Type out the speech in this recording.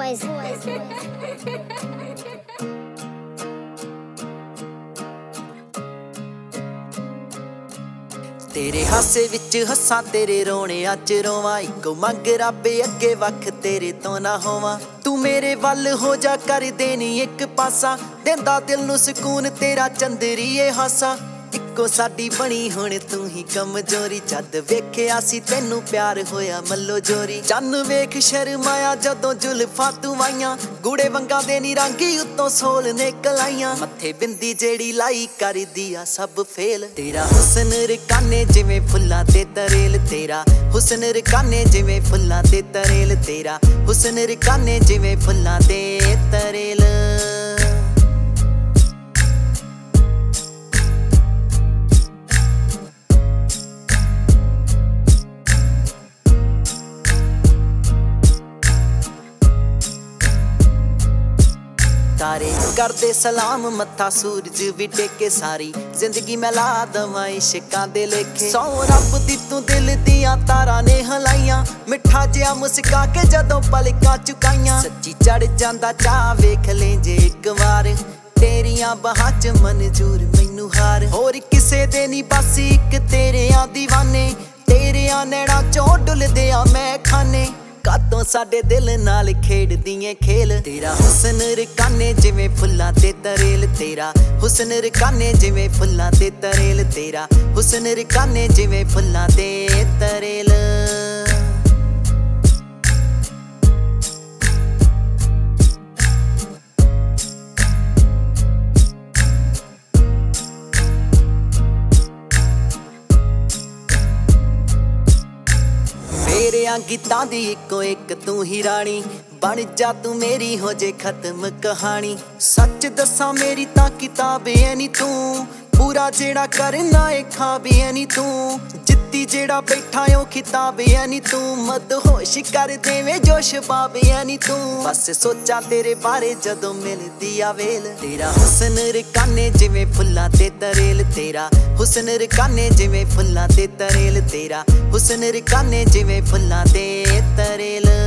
boys. तेरे हासे विच हस्सां तेरे रोने अच रोवां इक्को मंग रब अगे वख तेरे तो ना होवां तू मेरे वल हो जा कर देनी एक पासा देंदा दिल नूं सुकून तेरा चंदरीए हासा इक्को साडी बनी हुण तू ही कमजोरी जद वेखिया सी तैनू प्यार होया मल्लो जोरी चन्न वेख शर्माया जदों जुल्फां तू आईयां गूड़े वंगां दे नी रंगी उत्तों सोल निकल आईयां मत्थे बिंदी जेड़ी लाई कर दिया सब फेल तेरा हुस्न रकाने जिवें फुल्लां ते तरेल तेरा हुस्न रकाने जिवें फुल्लां ते तरेल तेरा हुस्न रकाने जिवें फुल्लां ते तरेल तारे करदे सलाम मत्था सूरज भी टेके सारी जिंदगी मैं ला दवां इश्कां दे लेखे सौ रब दी तू दिल दियां तारा ने हलाइयां मिठा जिहा मुस्का के जदों पलकां चुकाइयां सच्ची चढ़ जांदा चाह वेख ले जे एक वार तेरियां बाहां च मंजूर मैनू हार होर किसे दे नी बस इक तेरियां दीवाने तेरियां नैणां चों डुलदे आ मैं खाने कातों साडे दिल नाल खेडदियां खेल तेरा हुस्न रकाने जिवें फुल्लां ते तरेल तेरा हुस्न रकाने जिवें फुल्लां ते तरेल तेरा हुस्न रकाने जिवें फुल्लां ते तरेल तेरियां गीतां दी इक्को एक तू ही रानी बन जा तू मेरी हो जे खत्म कहानी सच दसां मेरी तां किताब है नी तू पूरा जेड़ा करना है खाब है नी तू जित्ती जेड़ा बैठा ओ खिताब है नी तू मदहोश कर देवे जोश बाब है नी तू बस सोचा तेरे बारे जदों मिलदी आ वेल तेरा हुस्न रकाने जिवें फुल्लां ते तरेल तेरा हुस्न रकाने जिवें फुल्लां ते तरेल तेरा हुस्न रकाने जिवें फुल्लां ते तरेल